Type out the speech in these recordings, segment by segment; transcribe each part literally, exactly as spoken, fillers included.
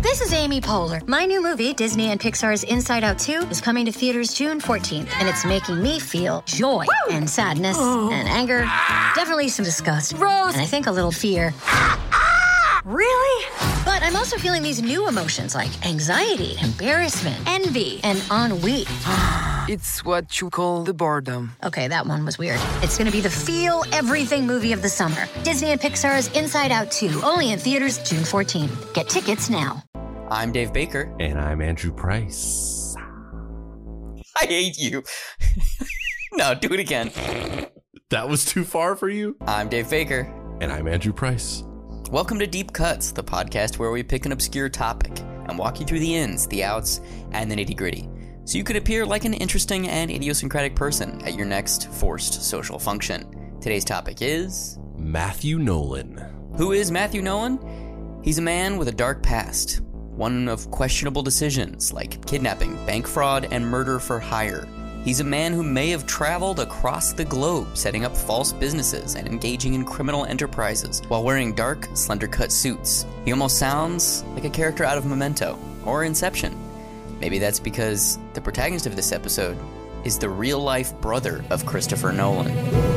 This is Amy Poehler. My new movie, Disney and Pixar's Inside Out two, is coming to theaters June fourteenth, and it's making me feel joy Woo! and sadness oh. and anger, definitely some disgust, Rose. and I think a little fear. Really? But I'm also feeling these new emotions like anxiety, embarrassment, envy, and ennui. It's what you call the boredom. Okay, that one was weird. It's gonna be the feel everything movie of the summer. Disney and Pixar's Inside Out two, only in theaters June fourteenth. Get tickets now. I'm Dave Baker. And I'm Andrew Price. I hate you. No, do it again. That was too far for you? I'm Dave Baker. And I'm Andrew Price. Welcome to Deep Cuts, the podcast where we pick an obscure topic and walk you through the ins, the outs, and the nitty-gritty, so you could appear like an interesting and idiosyncratic person at your next forced social function. Today's topic is... Matthew Nolan. Who is Matthew Nolan? He's a man with a dark past, one of questionable decisions like kidnapping, bank fraud, and murder for hire. He's a man who may have traveled across the globe setting up false businesses and engaging in criminal enterprises while wearing dark, slender-cut suits. He almost sounds like a character out of Memento or Inception. Maybe that's because the protagonist of this episode is the real-life brother of Christopher Nolan.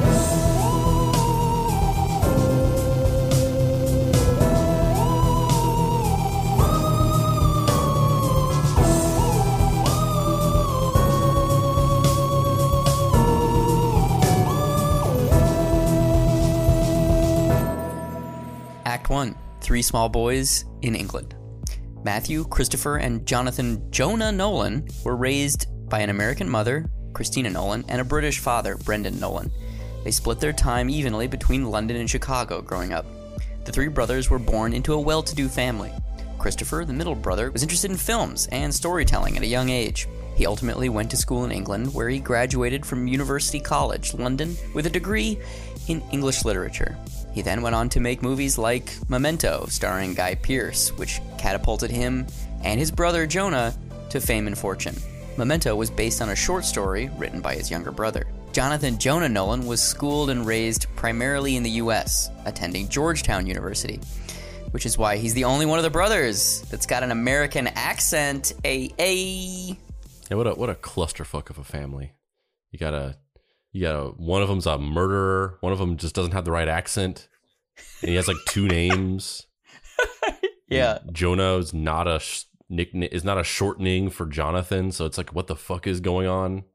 Act one. Three small boys in England. Matthew, Christopher, and Jonathan Jonah Nolan were raised by an American mother, Christina Nolan, and a British father, Brendan Nolan. They split their time evenly between London and Chicago growing up. The three brothers were born into a well-to-do family. Christopher, the middle brother, was interested in films and storytelling at a young age. He ultimately went to school in England, where he graduated from University College, London, with a degree in English literature. He then went on to make movies like Memento, starring Guy Pearce, which catapulted him and his brother Jonah to fame and fortune. Memento was based on a short story written by his younger brother. Jonathan Jonah Nolan was schooled and raised primarily in the U S, attending Georgetown University, which is why he's the only one of the brothers that's got an American accent. A a. Yeah, what a what a clusterfuck of a family. You got a you got a one of them's a murderer. One of them just doesn't have the right accent, and he has like two names. Yeah, and Jonah is not a sh- nickname is not a shortening for Jonathan, so it's like, what the fuck is going on?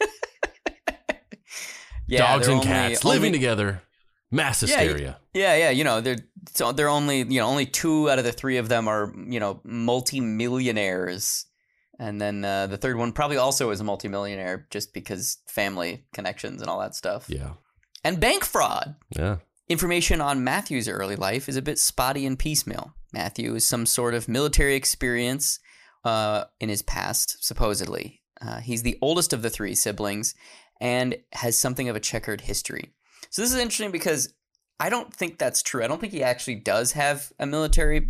Yeah, dogs and only, cats only, living together, mass hysteria. Yeah, yeah, yeah. You know, they're so they're only you know only two out of the three of them are you know multi-millionaires. And then uh, the third one probably also is a multimillionaire just because family connections and all that stuff. Yeah. And bank fraud. Yeah. Information on Matthew's early life is a bit spotty and piecemeal. Matthew is some sort of military experience uh, in his past, supposedly. Uh, he's the oldest of the three siblings and has something of a checkered history. So this is interesting because I don't think that's true. I don't think he actually does have a military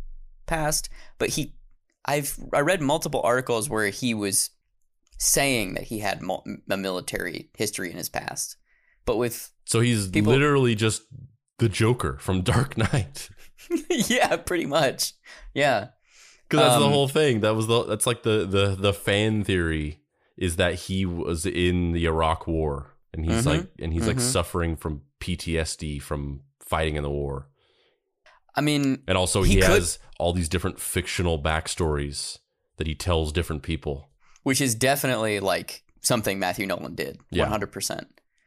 past, but he I've I read multiple articles where he was saying that he had a military history in his past, but with so he's people, literally just the Joker from Dark Knight. Yeah, pretty much. Yeah, because that's um, the whole thing. That was the that's like the the the fan theory is that he was in the Iraq War and he's mm-hmm, like and he's mm-hmm. like suffering from P T S D from fighting in the war. I mean, and also he, he could, has all these different fictional backstories that he tells different people, which is definitely like something Matthew Nolan did, yeah. one hundred percent.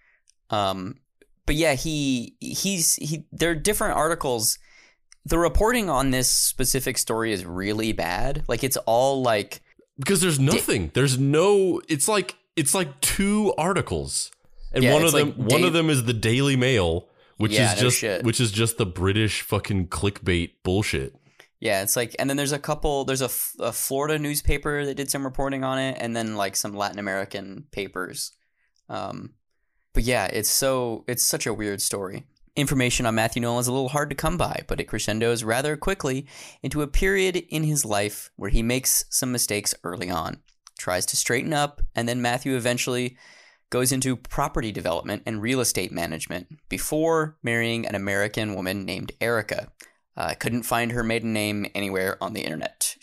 Um, but yeah, he he's he. There are different articles. The reporting on this specific story is really bad. Like it's all like because there's nothing. Di- there's no. It's like it's like two articles, and yeah, one of them like one Dave- of them is the Daily Mail. Which yeah, is no just shit. which is just the British fucking clickbait bullshit. Yeah, it's like, and then there's a couple. There's a, a Florida newspaper that did some reporting on it, and then like some Latin American papers. Um, but yeah, it's so it's such a weird story. Information on Matthew Nolan is a little hard to come by, but it crescendos rather quickly into a period in his life where he makes some mistakes early on, tries to straighten up, and then Matthew eventually goes into property development and real estate management before marrying an American woman named Erica. I uh, couldn't find her maiden name anywhere on the internet.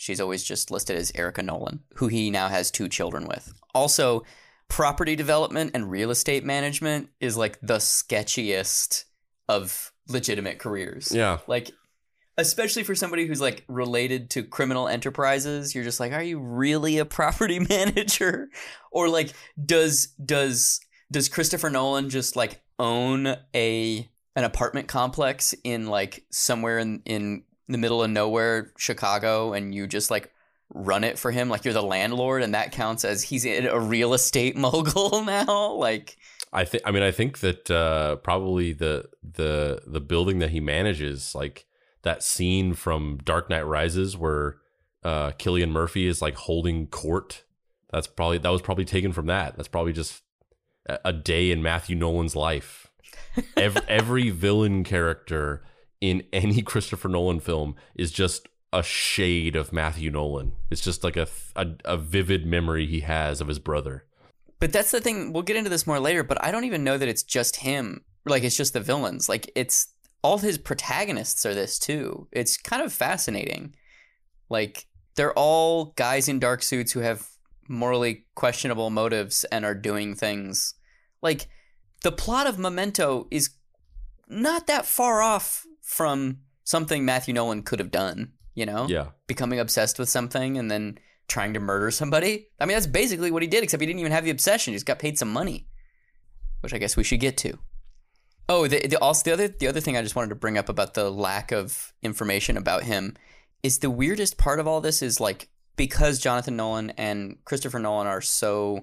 She's always just listed as Erica Nolan, who he now has two children with. Also, property development and real estate management is like the sketchiest of legitimate careers. Yeah. Like, especially for somebody who's like related to criminal enterprises, you're just like, are you really a property manager? Or like, does does does Christopher Nolan just like own a an apartment complex in like somewhere in in the middle of nowhere, Chicago, and you just like run it for him, like you're the landlord, and that counts as he's a real estate mogul now? Like, I think I mean I think that uh, probably the the the building that he manages, like that scene from Dark Knight Rises where uh, Cillian Murphy is like holding court. That's probably that was probably taken from that. That's probably just a, a day in Matthew Nolan's life. Every, every villain character in any Christopher Nolan film is just a shade of Matthew Nolan. It's just like a, a a vivid memory he has of his brother. But that's the thing. We'll get into this more later, but I don't even know that it's just him. Like, it's just the villains. Like, it's all his protagonists are this too. It's kind of fascinating. Like, they're all guys in dark suits who have morally questionable motives and are doing things. Like, the plot of Memento is not that far off from something Matthew Nolan could have done, you know? Yeah. Becoming obsessed with something and then trying to murder somebody. I mean, that's basically what he did, except he didn't even have the obsession. He just got paid some money, which I guess we should get to. Oh, the, the also the other the other thing I just wanted to bring up about the lack of information about him is the weirdest part of all this is, like, because Jonathan Nolan and Christopher Nolan are so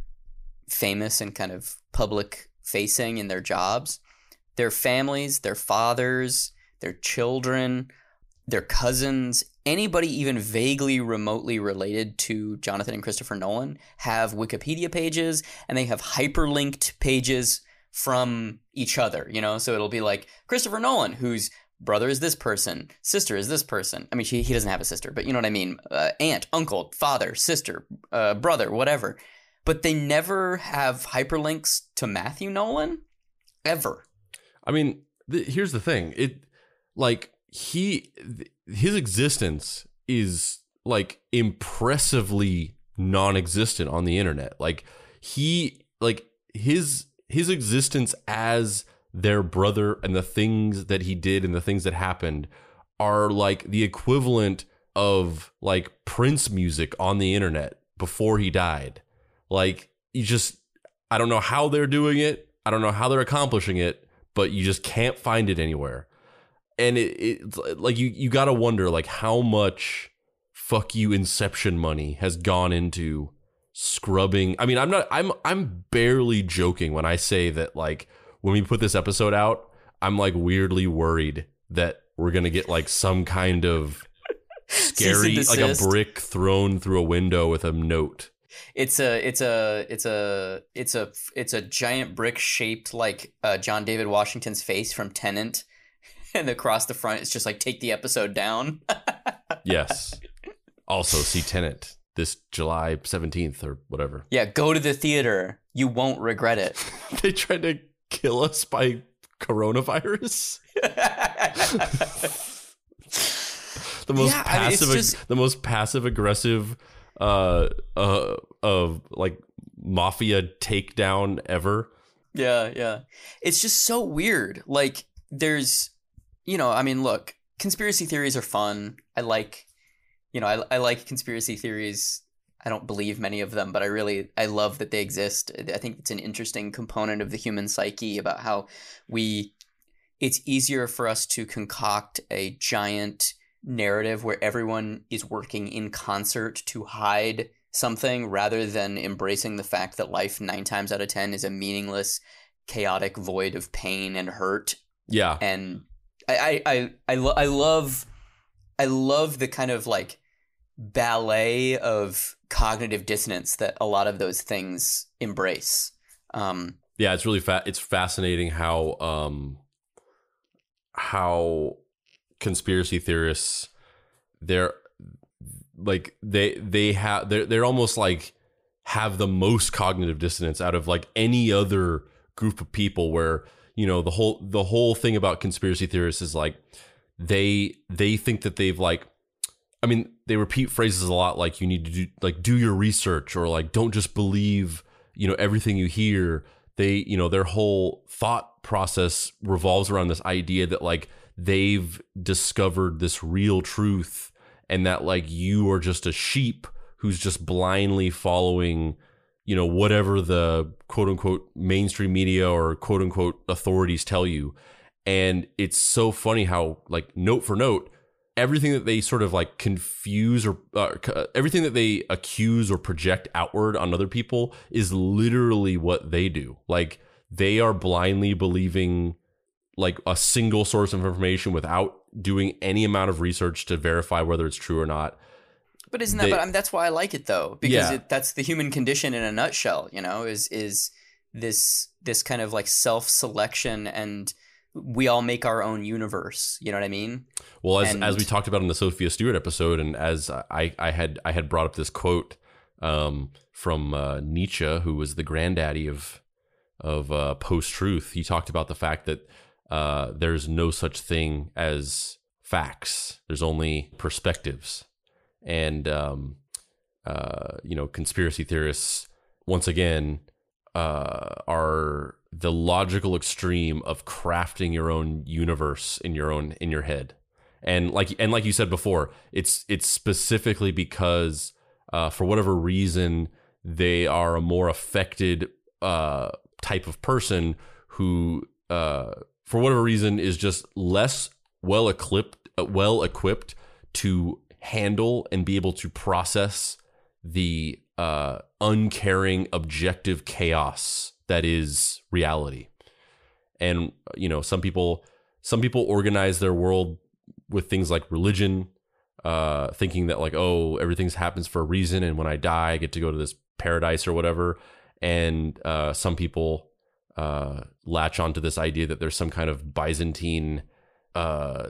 famous and kind of public facing in their jobs, their families, their fathers, their children, their cousins, anybody even vaguely remotely related to Jonathan and Christopher Nolan have Wikipedia pages, and they have hyperlinked pages from each other, you know? So it'll be like Christopher Nolan, whose brother is this person, sister is this person. I mean, she, he doesn't have a sister, but you know what I mean? Uh, aunt, uncle, father, sister, uh, brother, whatever. But they never have hyperlinks to Matthew Nolan, ever. I mean, th- here's the thing. It, like, he, th- his existence is, like, impressively non-existent on the internet. Like, he, like, his, his existence as their brother and the things that he did and the things that happened are, like, the equivalent of, like, Prince music on the internet before he died. Like, you just, I don't know how they're doing it. I don't know how they're accomplishing it, but you just can't find it anywhere. And it, it like, you, you got to wonder, like, how much fuck you Inception money has gone into scrubbing. I mean, I'm not, I'm, I'm barely joking when I say that, like, when we put this episode out, I'm, like, weirdly worried that we're going to get, like, some kind of scary, like a brick thrown through a window with a note. It's a, it's a, it's a, it's a, it's a giant brick shaped like uh, John David Washington's face from Tenet, and across the front it's just like, take the episode down. Yes. Also, see Tenet this July seventeenth or whatever. Yeah, go to the theater. You won't regret it. They tried to kill us by coronavirus. the most yeah, passive, I mean, just... the most passive aggressive. Uh, uh, of like mafia takedown ever. Yeah, yeah. It's just so weird. Like, there's, you know, I mean, look, conspiracy theories are fun. I like, you know, I, I like conspiracy theories. I don't believe many of them, but I really, I love that they exist. I think it's an interesting component of the human psyche about how we, it's easier for us to concoct a giant narrative where everyone is working in concert to hide something rather than embracing the fact that life nine times out of ten is a meaningless, chaotic void of pain and hurt. Yeah. And I, I, I, I, lo- I love, I love the kind of like ballet of cognitive dissonance that a lot of those things embrace. Um, yeah, it's really fa- it's fascinating how, um, how conspiracy theorists, they're like they they have they're they're almost like have the most cognitive dissonance out of like any other group of people, where, you know, the whole the whole thing about conspiracy theorists is like they they think that they've like I mean, they repeat phrases a lot like you need to do, like, do your research, or like, don't just believe, you know, everything you hear. They, you know, their whole thought process revolves around this idea that like they've discovered this real truth, and that like you are just a sheep who's just blindly following, you know, whatever the quote unquote mainstream media or quote unquote authorities tell you. And it's so funny how, like, note for note, everything that they sort of like confuse or uh, everything that they accuse or project outward on other people is literally what they do. Like, they are blindly believing like a single source of information without doing any amount of research to verify whether it's true or not. But isn't that? They, but I mean, that's why I like it though, because yeah. it, that's the human condition in a nutshell. You know, is is this this kind of like self-selection, and we all make our own universe. You know what I mean? Well, as and, as we talked about in the Sophia Stewart episode, and as I I had I had brought up this quote um, from uh, Nietzsche, who was the granddaddy of of uh, post-truth. He talked about the fact that uh, there's no such thing as facts. There's only perspectives. And, um, uh, you know, conspiracy theorists, once again, uh, are the logical extreme of crafting your own universe in your own in your head. And like and like you said before, it's it's specifically because uh, for whatever reason, they are a more affected uh, type of person who, uh, for whatever reason, is just less well equipped, well equipped to handle and be able to process the uh, uncaring, objective chaos that is reality. And, you know, some people, some people organize their world with things like religion, uh, thinking that like, oh, everything happens for a reason, and when I die, I get to go to this paradise or whatever. And uh, some people uh, latch onto this idea that there's some kind of Byzantine uh,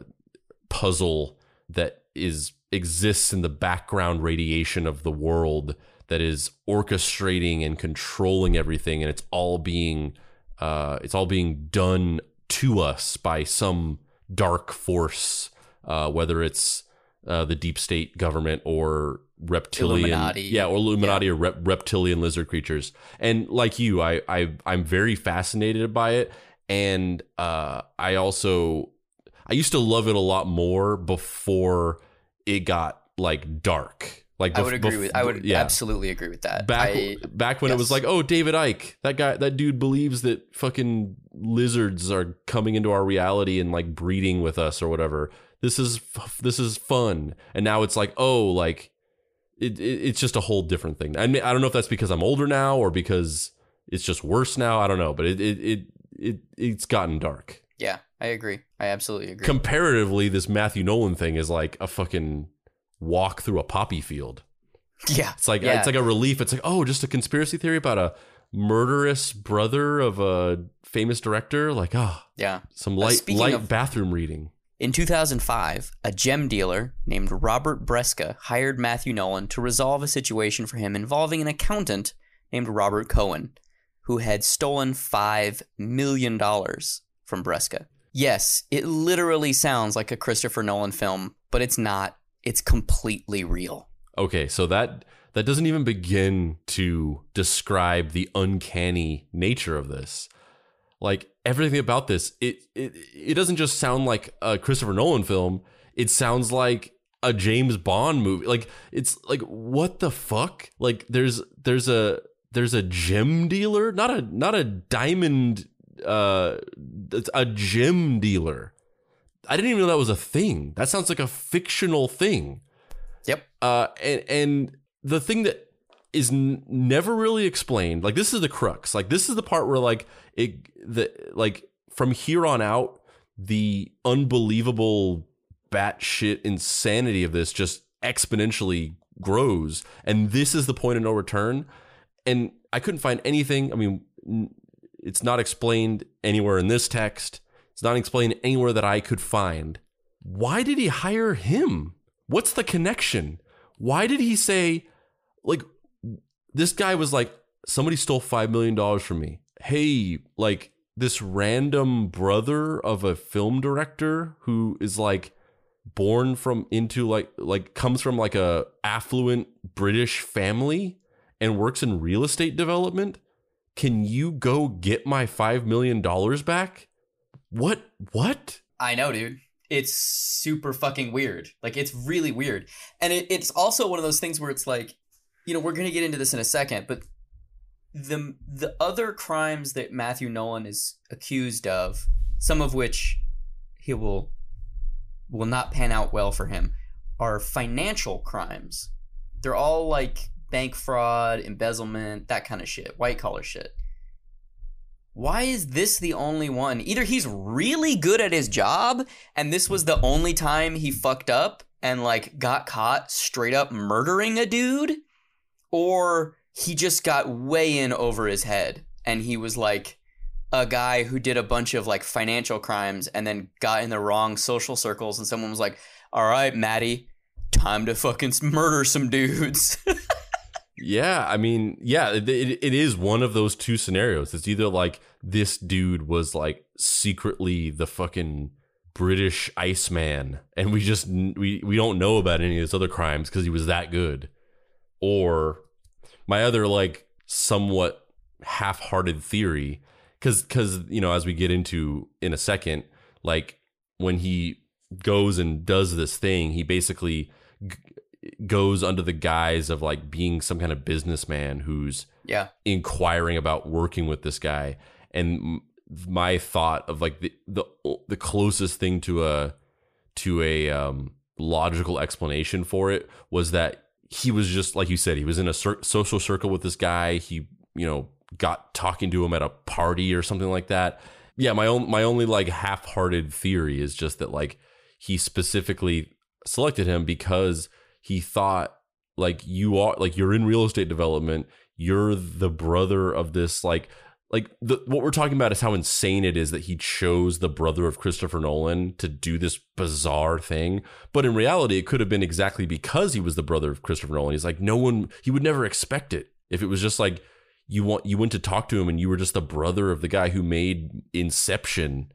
puzzle that is exists in the background radiation of the world that is orchestrating and controlling everything, and it's all being uh, it's all being done to us by some dark force, uh, whether it's uh, the deep state government or reptilian, Illuminati. yeah, or Illuminati yeah. or rep- reptilian lizard creatures. And like you, I, I I'm very fascinated by it, and uh, I also I used to love it a lot more before it got like dark. Like I would bef- agree bef- with. I would yeah. absolutely agree with that. Back I, back when yes. it was like, oh, David Icke, that guy, that dude believes that fucking lizards are coming into our reality and like breeding with us or whatever. This is this is fun. And now it's like, oh, like it, it it's just a whole different thing. I mean, I don't know if that's because I'm older now or because it's just worse now. I don't know, but it it it, it it's gotten dark. Yeah, I agree. I absolutely agree. Comparatively, this Matthew Nolan thing is like a fucking walk through a poppy field. Yeah, it's like yeah. it's like a relief. It's like, oh, just a conspiracy theory about a murderous brother of a famous director. Like, ah, oh, yeah, some light uh, light of, bathroom reading. In two thousand five, a gem dealer named Robert Breska hired Matthew Nolan to resolve a situation for him involving an accountant named Robert Cohen, who had stolen five million dollars from Breska. Yes, it literally sounds like a Christopher Nolan film, but it's not. It's completely real. Okay, so that that doesn't even begin to describe the uncanny nature of this. Like, everything about this, it it it doesn't just sound like a Christopher Nolan film. It sounds like a James Bond movie. Like, it's like, what the fuck? Like, there's there's a there's a gem dealer, not a not a diamond. Uh, it's a gem dealer. I didn't even know that was a thing. That sounds like a fictional thing. Yep. Uh, and and the thing that is n- never really explained, like, this is the crux. Like, this is the part where like it the like from here on out, the unbelievable batshit insanity of this just exponentially grows, and this is the point of no return. And I couldn't find anything. I mean, it's not explained anywhere in this text. It's not explained anywhere that I could find. Why did he hire him? What's the connection? Why did he say, like, this guy was like, somebody stole five million dollars from me. Hey, like, this random brother of a film director who is like born from into like like comes from like a affluent British family and works in real estate development. Can you go get my five million dollars back? What? What? I know, dude. It's super fucking weird. Like, it's really weird. And it, it's also one of those things where it's like, you know, we're going to get into this in a second, but the the other crimes that Matthew Nolan is accused of, some of which he will will not pan out well for him, are financial crimes. They're all like bank fraud, embezzlement, that kind of shit, white collar shit. Why is this the only one? Either he's really good at his job and this was the only time he fucked up and like got caught straight up murdering a dude, or he just got way in over his head and he was like a guy who did a bunch of like financial crimes and then got in the wrong social circles and someone was like, all right, Maddie, time to fucking murder some dudes. Yeah, I mean, yeah, it, it, it is one of those two scenarios. It's either like this dude was like secretly the fucking British Iceman and we just, we, we don't know about any of his other crimes because he was that good. Or my other like somewhat half-hearted theory, because, because, you know, as we get into in a second, like when he goes and does this thing, he basically g- goes under the guise of like being some kind of businessman who's yeah inquiring about working with this guy. And my thought of like the the, the closest thing to a to a um, logical explanation for it was that he was just, like you said, he was in a cir- social circle with this guy. He, you know, got talking to him at a party or something like that. Yeah, my own my only like half-hearted theory is just that like he specifically selected him because he thought like you are like you're in real estate development. You're the brother of this like like the, what we're talking about is how insane it is that he chose the brother of Christopher Nolan to do this bizarre thing. But in reality, it could have been exactly because he was the brother of Christopher Nolan. He's like, no one, he would never expect it if it was just like you want you went to talk to him and you were just the brother of the guy who made Inception,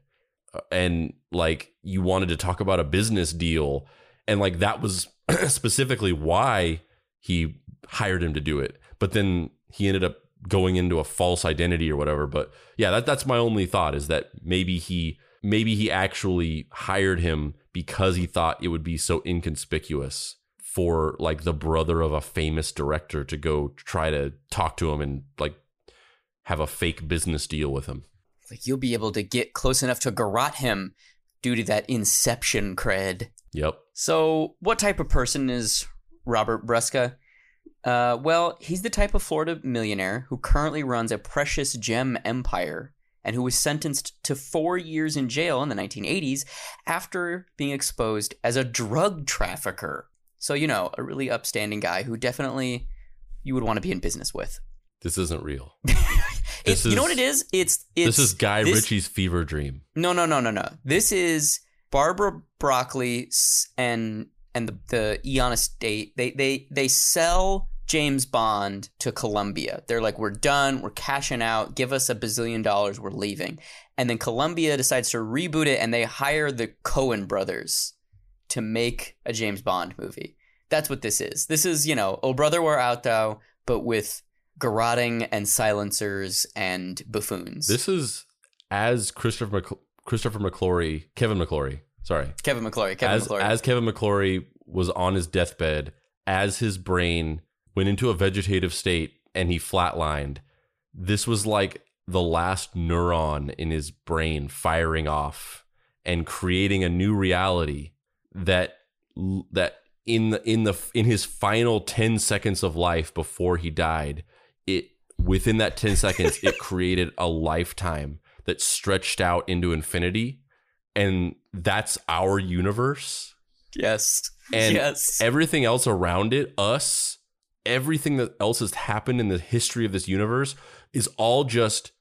and like you wanted to talk about a business deal, and like that was specifically why he hired him to do it. But then he ended up going into a false identity or whatever. But yeah, that that's my only thought, is that maybe he maybe he actually hired him because he thought it would be so inconspicuous for like the brother of a famous director to go try to talk to him and like have a fake business deal with him. Like, you'll be able to get close enough to garrote him due to that Inception cred. Yep. So what type of person is Robert Brusca? Uh, well, he's the type of Florida millionaire who currently runs a precious gem empire and who was sentenced to four years in jail in the nineteen eighties after being exposed as a drug trafficker. So, you know, a really upstanding guy who definitely you would want to be in business with. This isn't real. It's, is, you know what it is? It's, it's This is Guy this, Ritchie's fever dream. No, no, no, no, no. This is Barbara Broccoli and and the, the Eon estate. They, they, they sell James Bond to Columbia. They're like, we're done. We're cashing out. Give us a bazillion dollars. We're leaving. And then Columbia decides to reboot it, and they hire the Coen brothers to make a James Bond movie. That's what this is. This is, you know, Oh Brother, Where Art Thou, but with garroting and silencers and buffoons. This is as Christopher Mc- Christopher McClory, Kevin McClory, sorry. Kevin McClory, Kevin as, McClory. As Kevin McClory was on his deathbed, as his brain went into a vegetative state and he flatlined, this was like the last neuron in his brain firing off and creating a new reality that that in the in the in his final ten seconds of life before he died, it within that ten seconds it created a lifetime that stretched out into infinity, and that's our universe. Yes. And yes. everything else around it, us, everything that else has happened in the history of this universe is all just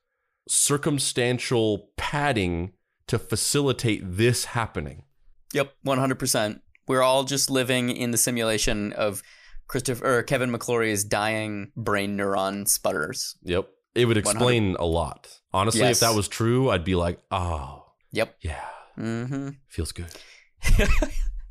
circumstantial padding to facilitate this happening. Yep, one hundred percent. We're all just living in the simulation of Christopher or Kevin McClory's dying brain neuron sputters. Yep. It would explain one hundred a lot. Honestly, yes. If that was true, I'd be like, oh. Yep. Yeah. Mm-hmm. Feels good.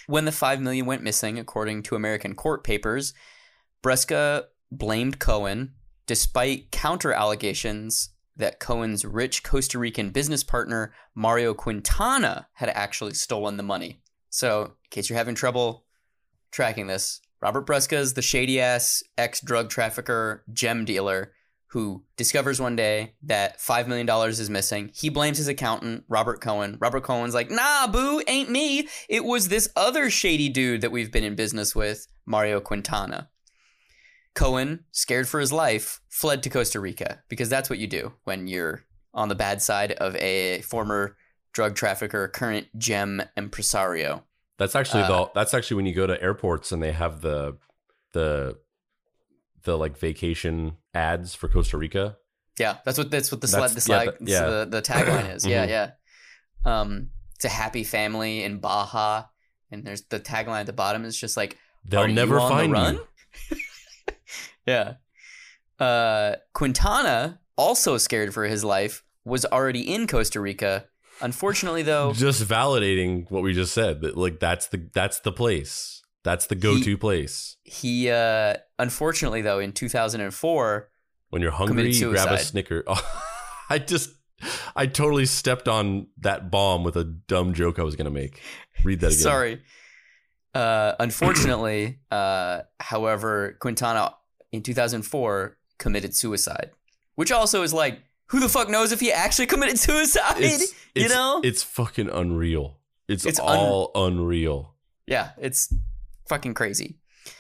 When the five million dollars went missing, according to American court papers, Bresca blamed Cohen, despite counter allegations that Cohen's rich Costa Rican business partner, Mario Quintana, had actually stolen the money. So, in case you're having trouble tracking this, Robert Bresca is the shady-ass ex-drug trafficker, gem dealer, who discovers one day that five million dollars is missing. He blames his accountant, Robert Cohen. Robert Cohen's like, nah, boo, ain't me. It was this other shady dude that we've been in business with, Mario Quintana. Cohen, scared for his life, fled to Costa Rica, because that's what you do when you're on the bad side of a former drug trafficker, current gem impresario. That's actually Uh, the that's actually when you go to airports and they have the the the like vacation ads for Costa Rica. Yeah, that's what that's what the That's- slide the slide yeah, th- yeah. the, the tagline is. Yeah, Mhm. yeah. Um, it's a happy family in Baja, and there's the tagline at the bottom is just like, They'll "Are never you on find the run?" you. Yeah. Uh, Quintana, also scared for his life, was already in Costa Rica. Unfortunately, though, Just validating what we just said, that like that's the that's the place. That's the go-to place. he uh, unfortunately though in two thousand four. When you're hungry, committed you grab a suicide. Snicker. Oh, I just I totally stepped on that bomb with a dumb joke I was going to make. Read that again. Sorry. Uh, unfortunately, uh, however, Quintana in two thousand four committed suicide, which also is like, who the fuck knows if he actually committed suicide? It's, you it's, know? it's fucking unreal. It's, It's un- all unreal. Yeah, it's fucking crazy.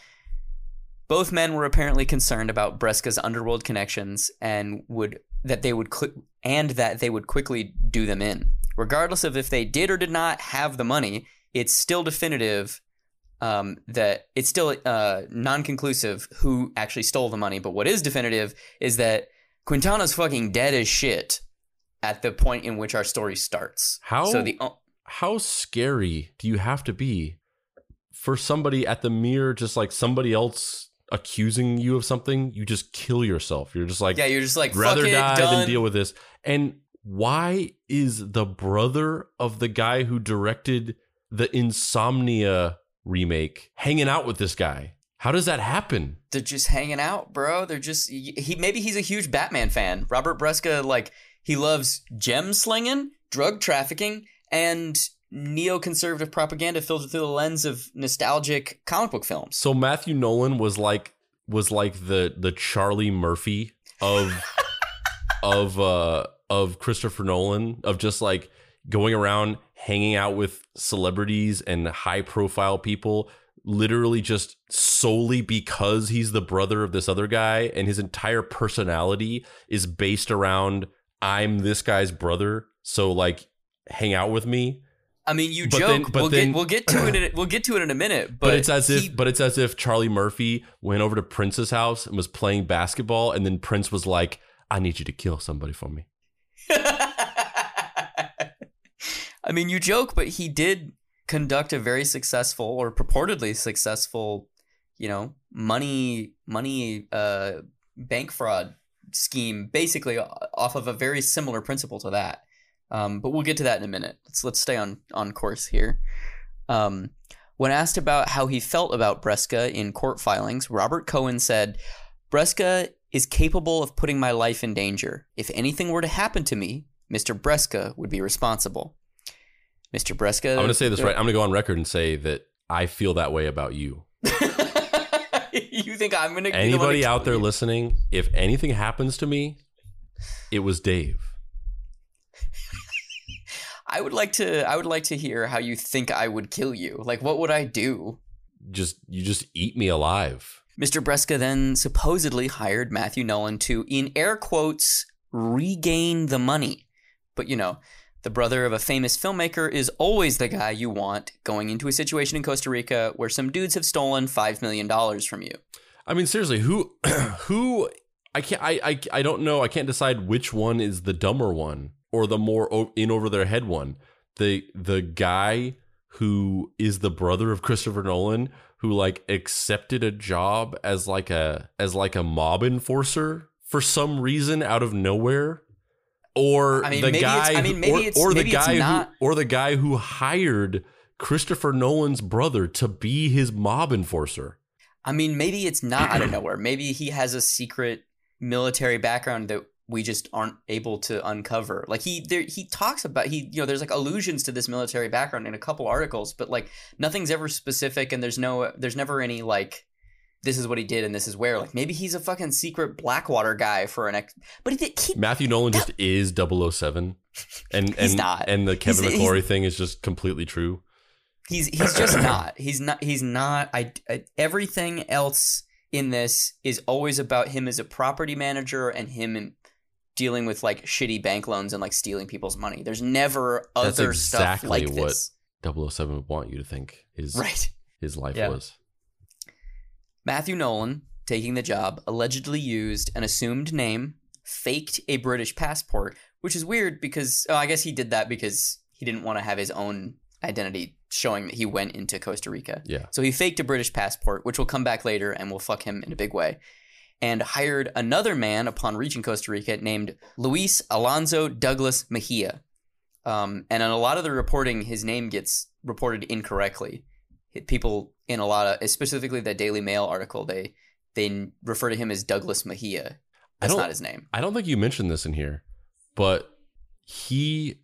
Both men were apparently concerned about Bresca's underworld connections and would that they would cl- and that they would quickly do them in. Regardless of if they did or did not have the money, it's still definitive um, that it's still uh, non-conclusive who actually stole the money. But what is definitive is that Quintana's fucking dead as shit at the point in which our story starts. How So the o- how scary do you have to be for somebody at the mere just like somebody else accusing you of something? You just kill yourself. You're just like, yeah, you're just like, rather fuck it, die done. than deal with this. And why is the brother of the guy who directed the Insomnia remake hanging out with this guy? How does that happen? They're just hanging out, bro. They're just he. Maybe he's a huge Batman fan. Robert Bresca, like, he loves gem slinging, drug trafficking, and neoconservative propaganda filtered through the lens of nostalgic comic book films. So Matthew Nolan was like was like the the Charlie Murphy of of uh of Christopher Nolan, of just like going around hanging out with celebrities and high profile people, literally just solely because he's the brother of this other guy, and his entire personality is based around, I'm this guy's brother, so like hang out with me. I mean, you But joke. then- but we'll then- get we'll get to it. In, we'll get to it in a minute. But, But, it's as he- if but it's as if Charlie Murphy went over to Prince's house and was playing basketball, and then Prince was like, I need you to kill somebody for me. I mean, you joke, but he did conduct a very successful, or purportedly successful, you know, money money uh, bank fraud scheme, basically off of a very similar principle to that. Um, but we'll get to that in a minute. Let's let's stay on on course here. Um, when asked about how he felt about Bresca in court filings, Robert Cohen said, "Bresca is capable of putting my life in danger. If anything were to happen to me, Mister Bresca would be responsible." Mister Bresca. I'm going to say this right. I'm going to go on record and say that I feel that way about you. You think I'm going to? Anybody out there listening, if anything happens to me, it was Dave. I would like to. I would like to hear how you think I would kill you. Like, what would I do? Just you just eat me alive. Mister Bresca then supposedly hired Matthew Nolan to, in air quotes, regain the money. But, you know, the brother of a famous filmmaker is always the guy you want going into a situation in Costa Rica where some dudes have stolen five million dollars from you. I mean, seriously, who who I can't I, I I don't know. I can't decide which one is the dumber one or the more o- in over their head one. The the guy who is the brother of Christopher Nolan, who like accepted a job as like a as like a mob enforcer for some reason out of nowhere, or I mean, the maybe guy it's- I mean, maybe who, or, it's- or the maybe it's guy not- who or the guy who hired Christopher Nolan's brother to be his mob enforcer? I mean, maybe it's not out of nowhere. Maybe he has a secret military background that we just aren't able to uncover. Like he there, he talks about he you know there's like allusions to this military background in a couple articles, but like nothing's ever specific, and there's no there's never any like this is what he did and this is where. Like maybe he's a fucking secret Blackwater guy for an ex. But he, he Matthew Nolan that, just is double oh seven, and and he's not. and the Kevin he's, McClory he's, thing is just completely true. He's he's just not. He's not. He's not. I, I everything else in this is always about him as a property manager and him in, dealing with like shitty bank loans and like stealing people's money. There's never other That's exactly stuff like what this. double oh seven would want you to think his right. his life yeah. was. Matthew Nolan, taking the job, allegedly used an assumed name, faked a British passport, which is weird because oh, I guess he did that because he didn't want to have his own identity showing that he went into Costa Rica. Yeah. So he faked a British passport, which will come back later and will fuck him in a big way, and hired another man upon reaching Costa Rica named Luis Alonso Douglas Mejia. Um, and in a lot of the reporting, his name gets reported incorrectly. People in a lot of, specifically the Daily Mail article, they they refer to him as Douglas Mejia. That's not his name. I don't think you mentioned this in here, but he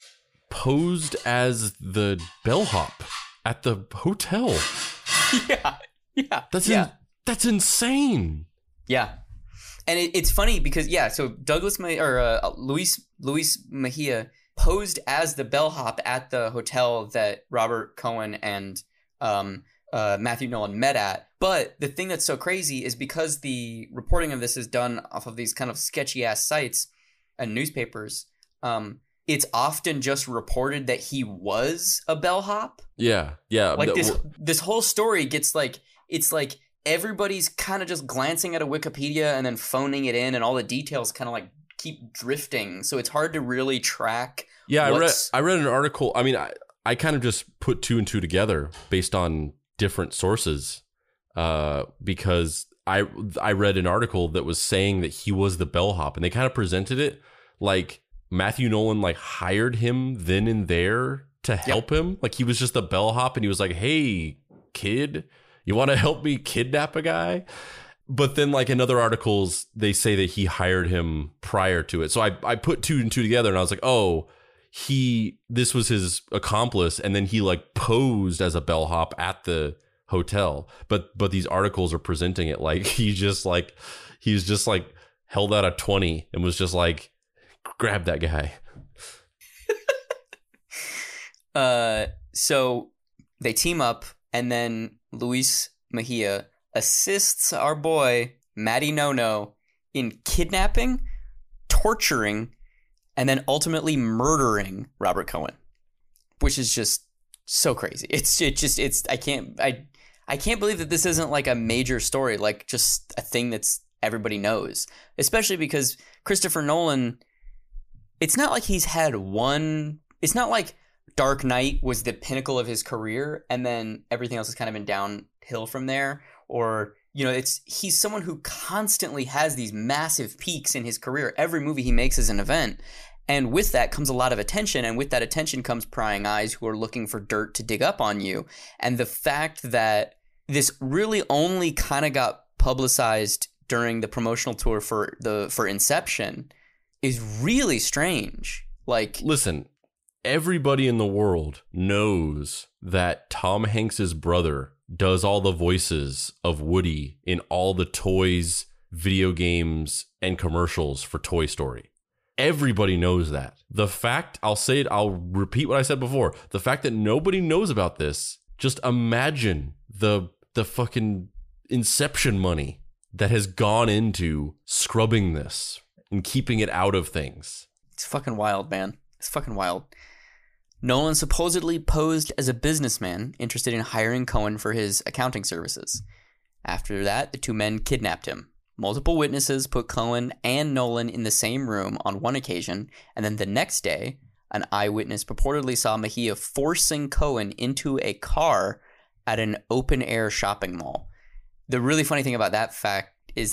posed as the bellhop at the hotel. Yeah, yeah, That's yeah. In, that's insane. Yeah, and it, it's funny because yeah, so Douglas Me- or uh, Luis Luis Mejia posed as the bellhop at the hotel that Robert Cohen and um, uh, Matthew Nolan met at. But the thing that's so crazy is because the reporting of this is done off of these kind of sketchy ass sites and newspapers. Um, it's often just reported that he was a bellhop. Yeah, yeah. Like this, this whole story gets like it's like everybody's kind of just glancing at a Wikipedia and then phoning it in, and all the details kind of like keep drifting. So it's hard to really track. Yeah, I read I read an article. I mean, I I kind of just put two and two together based on different sources, uh, because I I read an article that was saying that he was the bellhop, and they kind of presented it like Matthew Nolan like hired him then and there to help yep. him. Like he was just the bellhop, and he was like, "Hey, kid, you want to help me kidnap a guy?" But then like in other articles, they say that he hired him prior to it. So I, I put two and two together, and I was like, oh, he this was his accomplice, and then he like posed as a bellhop at the hotel. But but these articles are presenting it like he just like he's just like held out a twenty and was just like, grab that guy. uh so they team up, and then Luis Mejia assists our boy Matty No-No in kidnapping, torturing, and then ultimately murdering Robert Cohen, which is just so crazy. It's it just it's I can't I I can't believe that this isn't like a major story, like just a thing that's everybody knows, especially because Christopher Nolan, it's not like he's had one, it's not like Dark Knight was the pinnacle of his career and then everything else has kind of been downhill from there. Or, you know, it's he's someone who constantly has these massive peaks in his career. Every movie he makes is an event. And with that comes a lot of attention. And with that attention comes prying eyes who are looking for dirt to dig up on you. And the fact that this really only kind of got publicized during the promotional tour for the for Inception is really strange. Like, listen, everybody in the world knows that Tom Hanks's brother does all the voices of Woody in all the toys, video games, and commercials for Toy Story. Everybody knows that. The fact, I'll say it, I'll repeat what I said before. The fact that nobody knows about this, just imagine the the fucking Inception money that has gone into scrubbing this and keeping it out of things. It's fucking wild, man. It's fucking wild. Nolan supposedly posed as a businessman interested in hiring Cohen for his accounting services. After that, the two men kidnapped him. Multiple witnesses put Cohen and Nolan in the same room on one occasion, and then the next day, an eyewitness purportedly saw Mejia forcing Cohen into a car at an open-air shopping mall. The really funny thing about that fact is that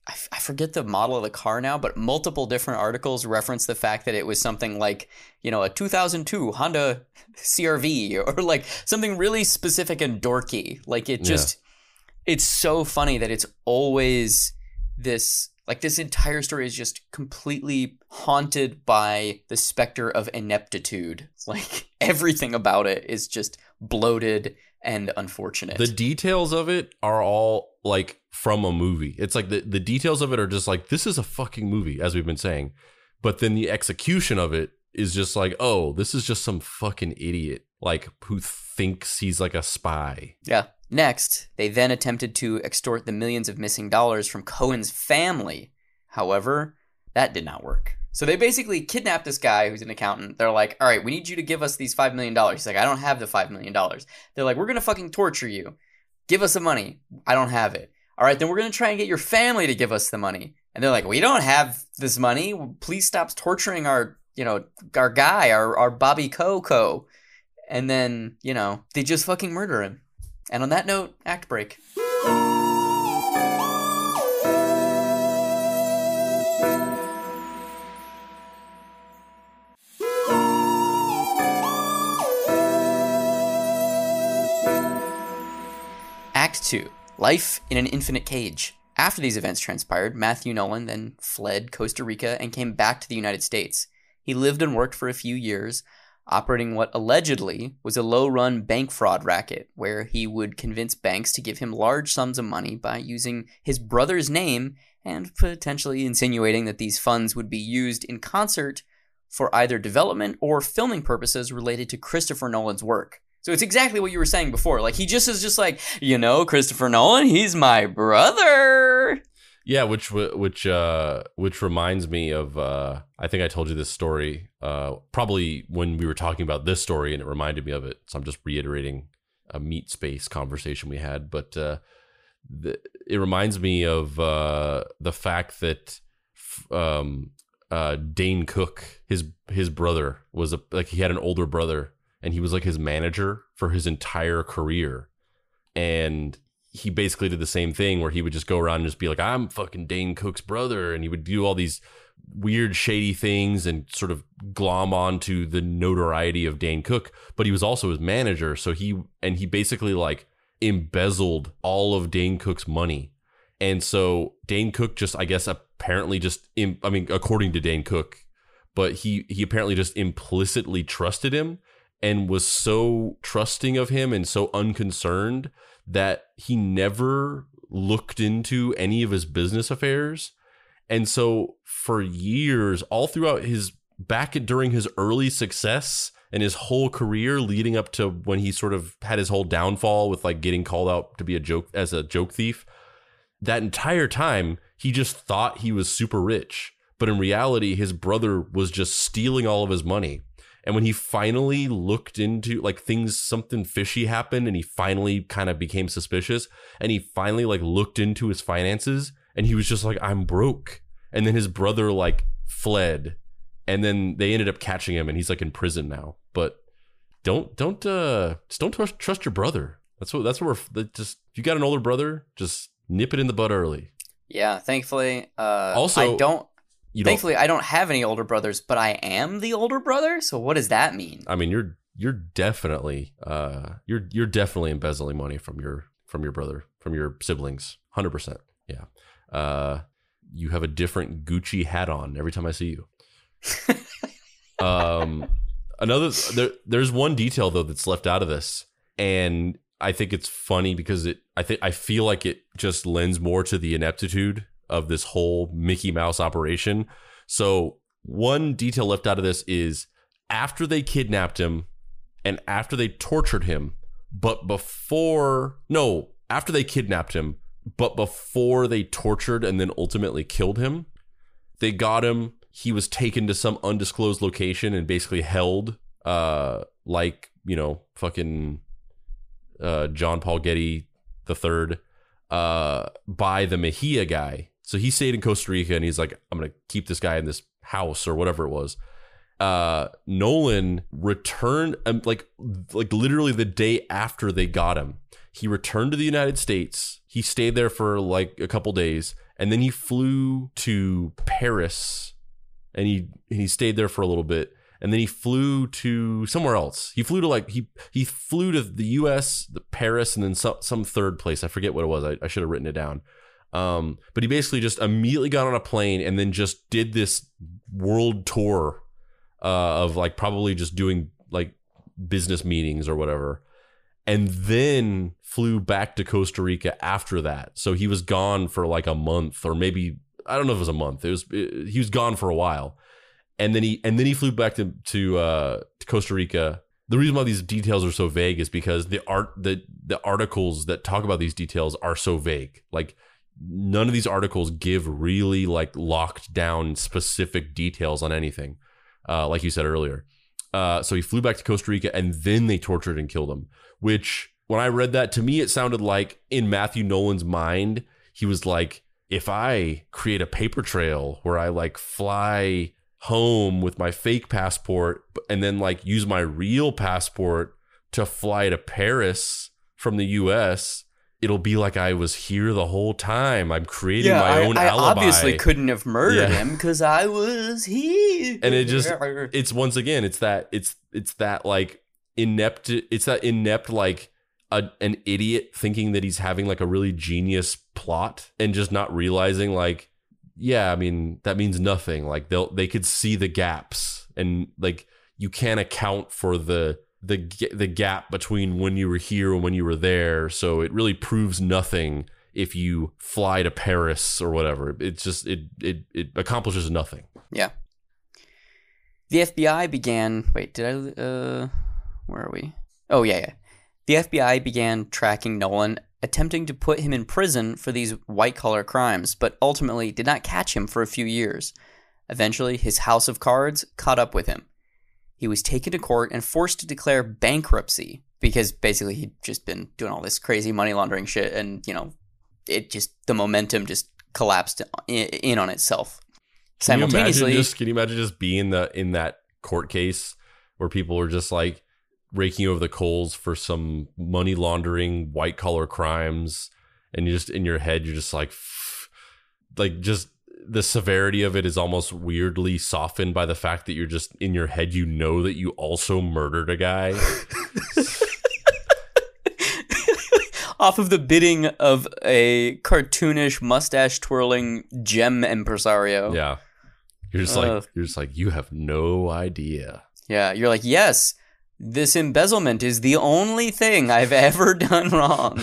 I, f- I forget the model of the car now, but multiple different articles reference the fact that it was something like, you know, a two thousand two Honda C R V or like something really specific and dorky. Like it just, yeah. It's so funny that it's always this, like this entire story is just completely haunted by the specter of ineptitude. Like everything about it is just bloated and unfortunate. The details of it are all like from a movie. It's like the, the details of it are just like, this is a fucking movie, as we've been saying. But then the execution of it is just like, oh, this is just some fucking idiot, like who thinks he's like a spy. Yeah. Next, they then attempted to extort the millions of missing dollars from Cohen's family. However, that did not work. So they basically kidnapped this guy who's an accountant. They're like, all right, we need you to give us these five million dollars. He's like, I don't have the five million dollars. They're like, we're going to fucking torture you. Give us the money. I don't have it. All right, then we're going to try and get your family to give us the money. And they're like, we don't have this money. Please stop torturing our, you know, our guy, our, our Bobby Coco. And then, you know, they just fucking murder him. And on that note, act break. Act two, Life in an Infinite Cage. After these events transpired, Matthew Nolan then fled Costa Rica and came back to the United States. He lived and worked for a few years, operating what allegedly was a low-run bank fraud racket, where he would convince banks to give him large sums of money by using his brother's name and potentially insinuating that these funds would be used in concert for either development or filming purposes related to Christopher Nolan's work. So it's exactly what you were saying before. Like, he just is just like, you know, Christopher Nolan, he's my brother. Yeah, which which uh, which reminds me of, uh, I think I told you this story, uh, probably when we were talking about this story, and it reminded me of it. So I'm just reiterating a meat space conversation we had. But uh, the, it reminds me of uh, the fact that um, uh, Dane Cook, his his brother, was a, like he had an older brother, and he was like his manager for his entire career. And he basically did the same thing where he would just go around and just be like, I'm fucking Dane Cook's brother. And he would do all these weird, shady things and sort of glom onto the notoriety of Dane Cook. But he was also his manager. So he, and he basically like embezzled all of Dane Cook's money. And so Dane Cook just, I guess, apparently just, I mean, according to Dane Cook, but he, he apparently just implicitly trusted him and was so trusting of him and so unconcerned that he never looked into any of his business affairs. And so for years, all throughout his back during his early success and his whole career leading up to when he sort of had his whole downfall with like getting called out to be a joke as a joke thief, that entire time he just thought he was super rich. But in reality, his brother was just stealing all of his money. And when he finally looked into like things, something fishy happened and he finally kind of became suspicious and he finally like looked into his finances and he was just like, I'm broke. And then his brother like fled and then they ended up catching him and he's like in prison now. But don't, don't, uh, just don't trust, trust your brother. That's what, that's what we're just, if you got an older brother, just nip it in the bud early. Yeah. Thankfully, uh, also, I don't. You Thankfully, don't, I don't have any older brothers, but I am the older brother. So what does that mean? I mean, you're you're definitely uh you're you're definitely embezzling money from your from your brother, from your siblings, one hundred percent. Yeah. Uh, you have a different Gucci hat on every time I see you. um, another there there's one detail though that's left out of this, and I think it's funny because it I think I feel like it just lends more to the ineptitude of this whole Mickey Mouse operation. So one detail left out of this is after they kidnapped him and after they tortured him, but before, no, after they kidnapped him, but before they tortured and then ultimately killed him, they got him. He was taken to some undisclosed location and basically held uh, like, you know, fucking uh, John Paul Getty the third uh, by the Mejia guy. So he stayed in Costa Rica and he's like, I'm going to keep this guy in this house or whatever it was. Uh, Nolan returned um, like like literally the day after they got him. He returned to the United States. He stayed there for like a couple days, and then he flew to Paris, and he and he stayed there for a little bit, and then he flew to somewhere else. He flew to like he he flew to the U S, the Paris, and then some some third place. I forget what it was. I, I should have written it down. Um, but he basically just immediately got on a plane and then just did this world tour uh, of like probably just doing like business meetings or whatever, and then flew back to Costa Rica after that. So he was gone for like a month, or maybe I don't know if it was a month. It was it, he was gone for a while, and then he and then he flew back to to, uh, to Costa Rica. The reason why these details are so vague is because the art the the articles that talk about these details are so vague. Like, none of these articles give really like locked down specific details on anything, uh, like you said earlier. Uh, so he flew back to Costa Rica, and then they tortured and killed him, which when I read that, to me, it sounded like in Matthew Nolan's mind, he was like, if I create a paper trail where I like fly home with my fake passport and then like use my real passport to fly to Paris from the U S, it'll be like I was here the whole time. I'm creating yeah, my I, own I alibi. obviously couldn't have murdered Yeah. him because I was here. And it just, it's once again, it's that, it's, it's that like inept, it's that inept, like a, an idiot thinking that he's having like a really genius plot and just not realizing like, yeah, I mean, that means nothing. Like they'll, they could see the gaps, and like, you can't account for the, the the gap between when you were here and when you were there, so it really proves nothing if you fly to Paris or whatever. It's just it it it accomplishes nothing. Yeah. The F B I began. Wait, did I? Uh, where are we? Oh yeah, yeah. The F B I began tracking Nolan, attempting to put him in prison for these white-collar crimes, but ultimately did not catch him for a few years. Eventually, his house of cards caught up with him. He was taken to court and forced to declare bankruptcy because basically he'd just been doing all this crazy money laundering shit, and, you know, it just, the momentum just collapsed in on itself. Can you Simultaneously, imagine just, can you imagine just being the in that court case where people are just like raking over the coals for some money laundering, white collar crimes, and you just in your head you're just like, like just. The severity of it is almost weirdly softened by the fact that you're just in your head, you know that you also murdered a guy. Off of the bidding of a cartoonish mustache twirling gem impresario. Yeah. You're just Uh, like, you're just like, you have no idea. Yeah, you're like, yes, this embezzlement is the only thing I've ever done wrong.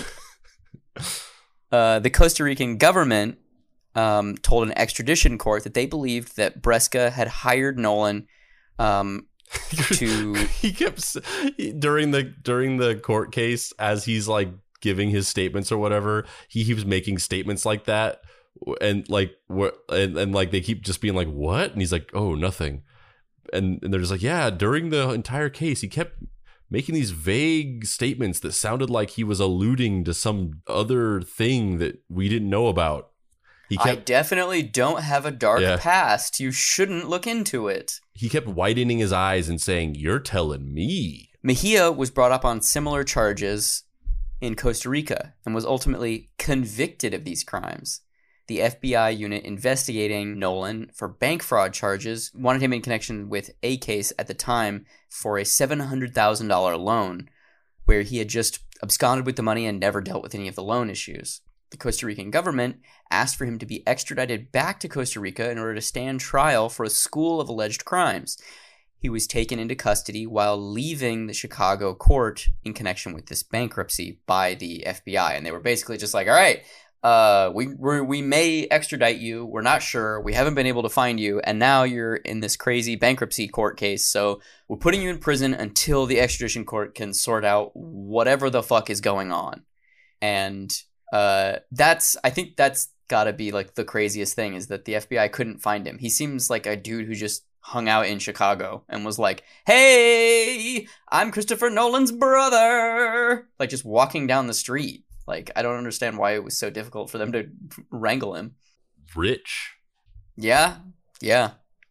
uh, the Costa Rican government Um, told an extradition court that they believed that Bresca had hired Nolan um, to. He kept s- during the during the court case, as he's like giving his statements or whatever, he keeps making statements like that, and like what and, and like they keep just being like, what? And he's like, oh, nothing. And and they're just like, yeah, during the entire case, he kept making these vague statements that sounded like he was alluding to some other thing that we didn't know about. He kept, I definitely don't have a dark Yeah. past. You shouldn't look into it. he kept widening his eyes and saying, you're telling me. Mejia was brought up on similar charges in Costa Rica and was ultimately convicted of these crimes. The F B I unit investigating Nolan for bank fraud charges wanted him in connection with a case at the time for a seven hundred thousand dollars loan, where he had just absconded with the money and never dealt with any of the loan issues. The Costa Rican government asked for him to be extradited back to Costa Rica in order to stand trial for a school of alleged crimes. He was taken into custody while leaving the Chicago court in connection with this bankruptcy by the F B I. And they were basically just like, all right, uh, we we're, we may extradite you. We're not sure. We haven't been able to find you. And now you're in this crazy bankruptcy court case. So we're putting you in prison until the extradition court can sort out whatever the fuck is going on. And Uh, that's, I think that's gotta be like the craziest thing, is that the F B I couldn't find him. He seems like a dude who just hung out in Chicago and was like, hey, I'm Christopher Nolan's brother. Like just walking down the street. Like, I don't understand why it was so difficult for them to wrangle him. Rich. Yeah. Yeah.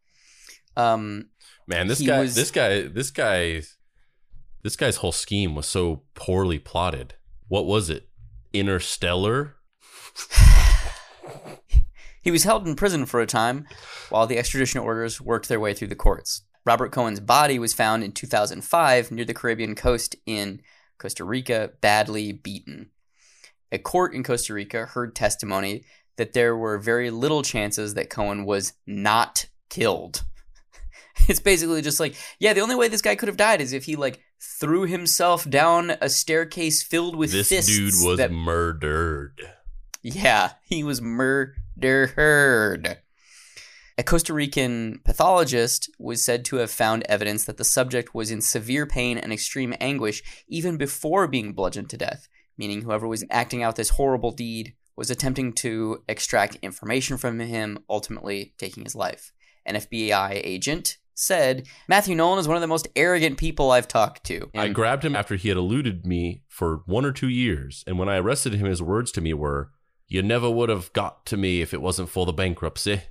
Um, Man, this He guy, was- this guy, this guy, this guy's whole scheme was so poorly plotted. What was it? Interstellar? He was held in prison for a time while the extradition orders worked their way through the courts. Robert Cohen's body was found in two thousand five near the Caribbean coast in Costa Rica, badly beaten. A court in Costa Rica heard testimony that there were very little chances that Cohen was not killed. It's basically just like, yeah, the only way this guy could have died is if he, like, threw himself down a staircase filled with this fists. This dude was that... murdered. Yeah, he was murdered. A Costa Rican pathologist was said to have found evidence that the subject was in severe pain and extreme anguish even before being bludgeoned to death, meaning whoever was acting out this horrible deed was attempting to extract information from him, ultimately taking his life. An F B I agent said, Matthew Nolan is one of the most arrogant people I've talked to. And I grabbed him after he had eluded me for one or two years, and when I arrested him, his words to me were, "You never would have got to me if it wasn't for the bankruptcy."